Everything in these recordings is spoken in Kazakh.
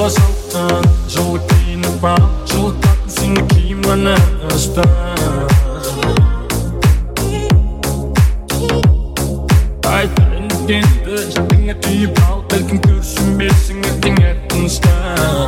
Dalla saltan, жолы киініп ал, жылытатын сені киіміні ыстан. Айтайын дегенді жадыңа түйіп ал, бәлкім көрсінбесің ертең ертеңістен.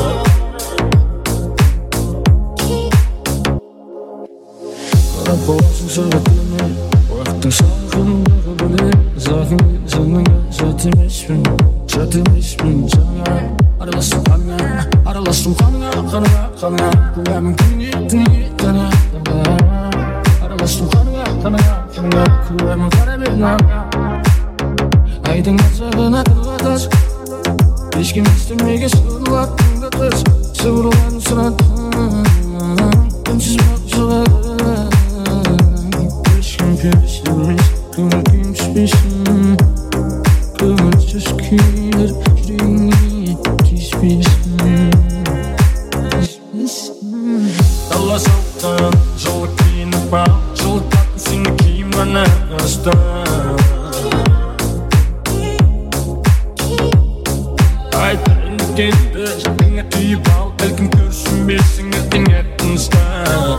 Қарап боласың сағатыма, уақыттың салқындығы біле, заңыңа жат емеспін жаңа. Араластым қаныңа, көңілімнің күніне тәні. Араластым қаныңа, көңілімнің қара бетін аңа. Айдың азабына тырғатас, ешкім естімеге сұрылаттың да тыз. Сыбырларын сұраттың, үнсіз мақсылардың. Ешкім көрсемес, көңіл күйім түспесін. Көңілсіз күйлер жүрегіңе тиіспесін. Дала салқын, жолы киініп ал, жылытатын сені киіміні ыстан. Айтайын дегенді жадыңа түйіп ал, бәлкім көрсінбесің ертең ертеңістен.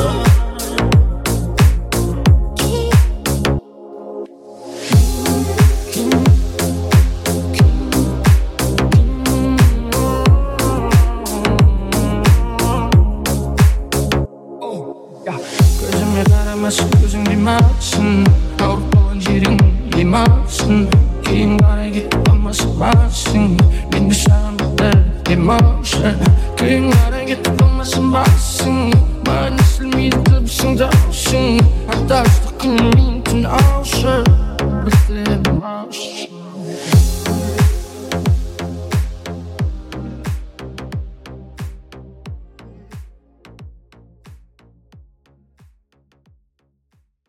Көзіме қарамасын, көзің демалсын, ауырып қалған жерің емалсын. Кейін қарай кетіп қалмасын, мен де саған бітір демалшы. Кейін қарай кетіп